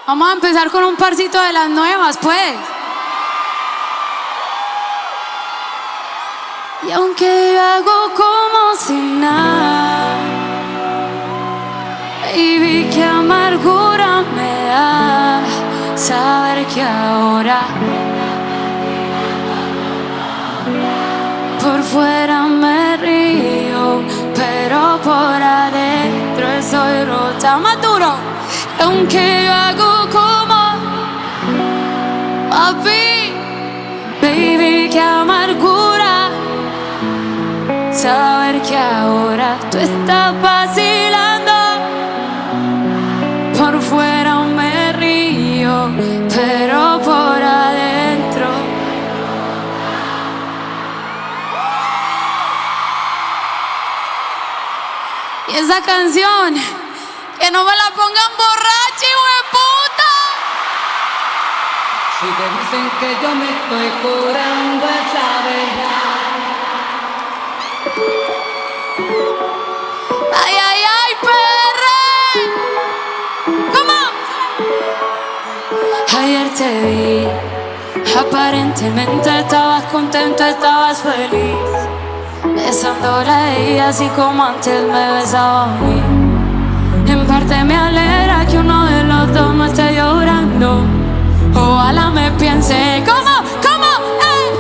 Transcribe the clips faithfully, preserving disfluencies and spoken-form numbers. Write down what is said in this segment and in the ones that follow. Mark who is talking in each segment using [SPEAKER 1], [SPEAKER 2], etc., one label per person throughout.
[SPEAKER 1] Vamos a empezar con un parcito de las nuevas, pues. Y aunque yo hago como si nada, baby, qué amargura me da saber que ahora por fuera me río, pero por adentro estoy rota. Más duro. Aunque yo hago como papi, baby, qué amargura saber que ahora tú estás vacilando. Por fuera me río, pero por adentro y esa canción, que no me la pongan borracha, hueputa.
[SPEAKER 2] Si te dicen que yo me estoy curando, es la verdad.
[SPEAKER 1] Ay, ay, ay, perre. ¿Cómo? Ayer te vi, aparentemente estabas contento, estabas feliz, besándola a ella así como antes me besaba a mí. En parte me alegra que uno de los dos no esté llorando. Ojalá me piense, ¿cómo? ¿Cómo? ¡Eh!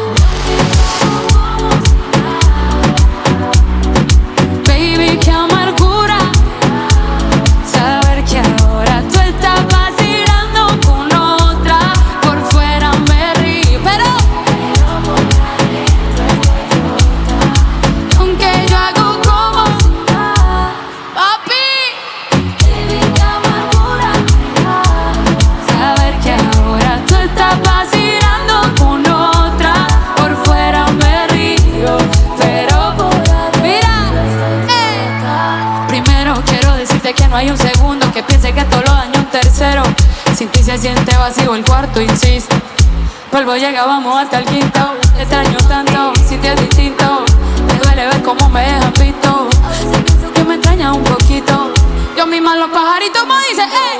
[SPEAKER 1] Baby, qué amargura saber que ahora tú estás vacilando con otra. Por fuera me río, pero aunque yo hago como papi, baby, qué amargura saber que ahora tú estás vacilando con otra. Por fuera me río, pero mira, eh. Primero quiero decirte que no hay un segundo que piense que esto lo daño un tercero. Sin ti se siente vacío el cuarto, insisto. Polvo llegábamos hasta el quinto. Te extraño tanto, si te es distinto. Me duele ver cómo me dejan visto. Que me extraña un poquito. Yo misma los pajaritos me dicen, eh.